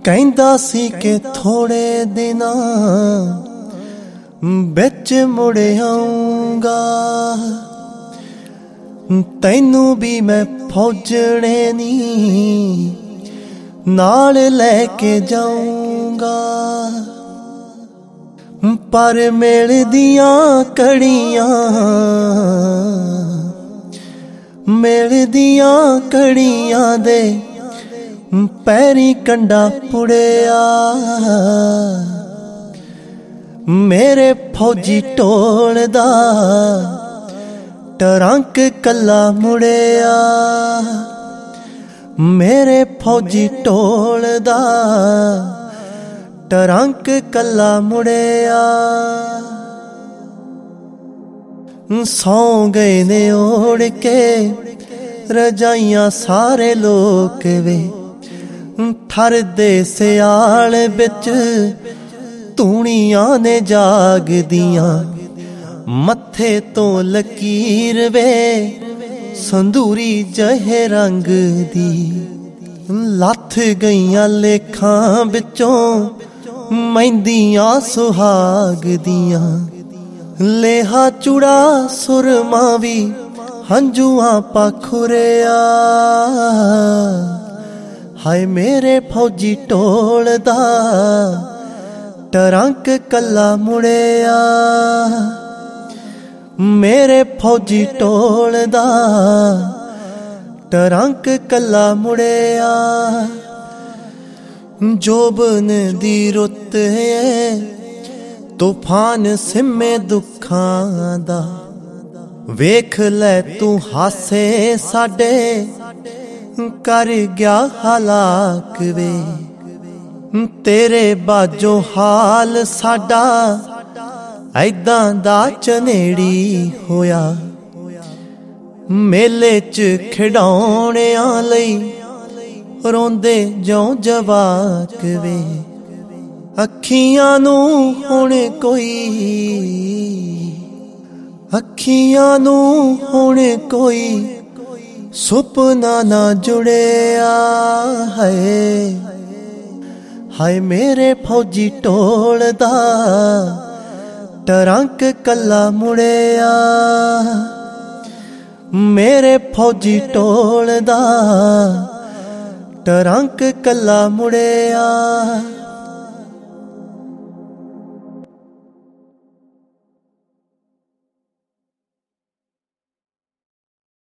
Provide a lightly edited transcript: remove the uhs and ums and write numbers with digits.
ਕਹਿੰਦਾ ਸੀ ਕਿ ਥੋੜੇ ਦਿਨਾਂ ਵਿੱਚ ਮੁੜ ਆਊਂਗਾ। ਤੈਨੂੰ ਵੀ ਮੈਂ ਫੌਜਣੇ ਨੀ ਨਾਲ ਲੈ ਕੇ ਜਾਊਂਗਾ। ਪਰ ਮਿਲਦੀਆਂ ਕੜੀਆਂ ਦੇ ਪੈਰੀ ਕੰਡਾ ਪੁੜਿਆ। ਮੇਰੇ ਫੌਜੀ ਢੋਲ ਦਾ ਟਰੰਕ ਕੱਲਾ ਮੁੜਿਆ। ਮੇਰੇ ਫੌਜੀ ਢੋਲ ਦਾ ਟਰੰਕ ਕੱਲਾ ਮੁੜਿਆ। ਸੌਂ ਗਏ ਨੇ ਓੜ ਕੇ ਰਜਾਈਆਂ ਸਾਰੇ ਲੋਕ ਵੇ। ਠਰਦੇ ਸਿਆਲ ਵਿੱਚ ਧੂਣੀਆਂ ਨੇ ਜਾਗਦੀਆਂ। ਮੱਥੇ ਤੋਂ ਲਕੀਰ ਵੇ ਸੰਦੂਰੀ ਜਿਹੇ ਰੰਗ ਦੀ। ਲੱਥ ਗਈਆਂ ਲੇਖਾਂ ਵਿੱਚੋਂ ਮਹਿੰਦੀਆਂ ਸੁਹਾਗ ਦੀਆਂ। ਲੇਹਾ ਚੂੜਾ ਸੁਰਮਾ ਵੀ ਹੰਝੂਆਂ ਪਾਖੁਰਿਆ। ਹਾਏ ਮੇਰੇ ਫੌਜੀ ਢੋਲ ਦਾ ਟਰੰਕ ਕੱਲਾ ਮੁੜਿਆ। ਮੇਰੇ ਫੌਜੀ ਢੋਲ ਦਾ ਟਰੰਕ ਕੱਲਾ ਮੁੜਿਆ। ਜੋਬਨ ਦੀ ਰੁੱਤ ਏ ਤੂਫਾਨ ਸਿੰਮੇ ਦੁੱਖਾਂ ਦਾ। ਵੇਖ ਲੈ ਤੂੰ ਹਾਸੇ ਸਾਡੇ ਕਰ ਗਿਆ ਹਲਾਕ ਵੇ। ਤੇਰੇ ਬਾਝੋਂ ਹਾਲ ਸਾਡਾ ਐਦਾਂ ਦਾ ਚਨੇੜੀ ਹੋਇਆ। ਮੇਲੇ 'ਚ ਖਿਡੌਣਿਆਂ ਲਈ ਰੋਂਦੇ ਜਿਉਂ ਜਵਾਕ ਵੇ। ਅੱਖੀਆਂ ਨੂੰ ਹੁਣ ਕੋਈ ਸੁਪਨਾ ਨਾ ਜੁੜਿਆ ਹੈ। ਹਾਏ ਮੇਰੇ ਫੌਜੀ ਢੋਲ ਦਾ ਟਰੰਕ ਕੱਲਾ ਮੁੜਿਆ। ਮੇਰੇ ਫੌਜੀ ਢੋਲ ਦਾ ਟਰੰਕ ਕੱਲਾ ਮੁੜਿਆ।